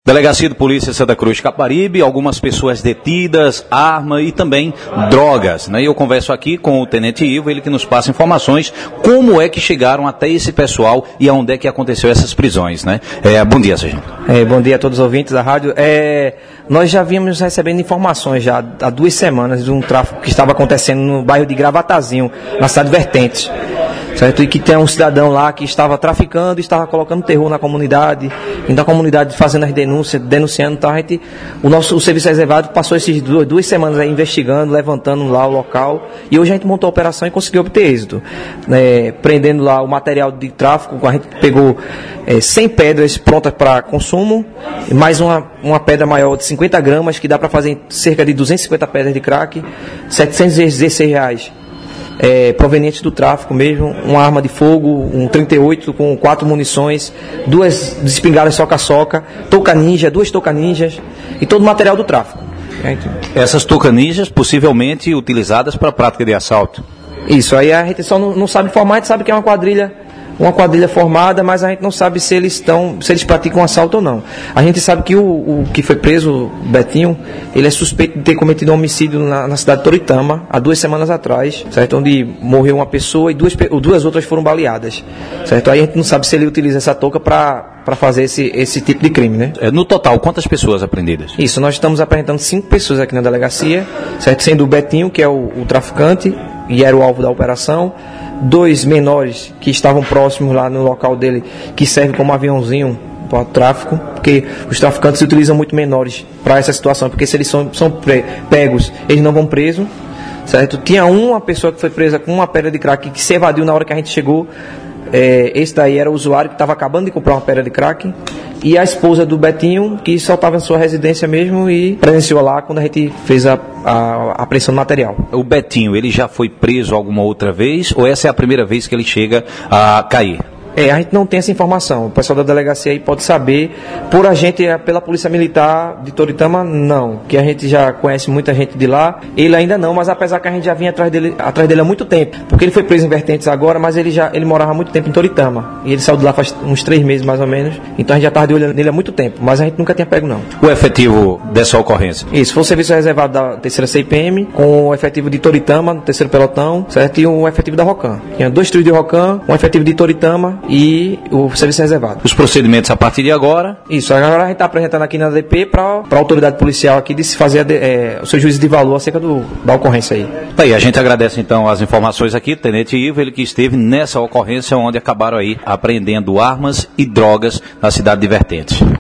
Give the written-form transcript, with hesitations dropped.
Delegacia de Polícia Santa Cruz Caparibe, algumas pessoas detidas, arma e também drogas, né? E eu converso aqui com o Tenente Ivo, ele que nos passa informações como é que chegaram até esse pessoal e aonde é que aconteceu essas prisões, né? Bom dia, sargento. Bom dia a todos os ouvintes da rádio. Nós já vínhamos recebendo informações já há 2 semanas de um tráfico que estava acontecendo no bairro de Gravatazinho, na cidade de Vertentes. Certo? E que tem um cidadão lá que estava traficando e estava colocando terror na comunidade, então a comunidade fazendo as denúncias, denunciando, então o serviço reservado passou essas 2 semanas aí investigando, levantando lá o local, e hoje a gente montou a operação e conseguiu obter êxito, prendendo lá o material de tráfico. A gente pegou 100 pedras prontas para consumo, mais uma pedra maior de 50 gramas, que dá para fazer cerca de 250 pedras de crack, R$716. Provenientes do tráfico mesmo, uma arma de fogo, um 38 com 4 munições, 2 espingardas soca-soca, touca ninja, 2 touca ninjas e todo o material do tráfico. Essas touca ninjas possivelmente utilizadas para a prática de assalto. Isso, aí a gente só não sabe informar, a gente sabe que é uma quadrilha formada, mas a gente não sabe se eles praticam assalto ou não. A gente sabe que o que foi preso, o Betinho, ele é suspeito de ter cometido um homicídio na cidade de Toritama, há 2 semanas atrás, certo? Onde morreu uma pessoa e 2 outras foram baleadas, certo? Aí a gente não sabe se ele utiliza essa touca para fazer esse tipo de crime, né? No total, quantas pessoas apreendidas? Isso, nós estamos apresentando 5 pessoas aqui na delegacia, certo? Sendo o Betinho, que é o traficante e era o alvo da operação, 2 menores que estavam próximos lá no local dele, que serve como aviãozinho para o tráfico, porque os traficantes utilizam muito menores para essa situação, porque se eles são pegos, eles não vão presos, certo? Tinha uma pessoa que foi presa com uma pedra de crack que se evadiu na hora que a gente chegou. Esse daí era o usuário que estava acabando de comprar uma pedra de crack, e a esposa do Betinho, que só estava em sua residência mesmo e presenciou lá quando a gente fez a apreensão do material. O Betinho, ele já foi preso alguma outra vez ou essa é a primeira vez que ele chega a cair? A gente não tem essa informação. O pessoal da delegacia aí pode saber. Por a gente, pela Polícia Militar de Toritama, não. Que a gente já conhece muita gente de lá. Ele ainda não, mas apesar que a gente já vinha atrás dele há muito tempo. Porque ele foi preso em Vertentes agora, mas ele morava há muito tempo em Toritama. E ele saiu de lá faz uns 3 meses, mais ou menos. Então a gente já estava de olho nele há muito tempo. Mas a gente nunca tinha pego, não. O efetivo dessa ocorrência? Isso, foi o serviço reservado da 3ª CIPM, com o efetivo de Toritama, do 3º pelotão, certo? E o efetivo da Rocan. Tinha 2 trios de Rocan, um efetivo de Toritama e o serviço reservado. Os procedimentos a partir de agora? Isso, agora a gente está apresentando aqui na DP para a autoridade policial aqui de se fazer o seu juízo de valor acerca da ocorrência aí. Aí, a gente agradece então as informações aqui, Tenente Ivo, ele que esteve nessa ocorrência onde acabaram aí apreendendo armas e drogas na cidade de Vertentes.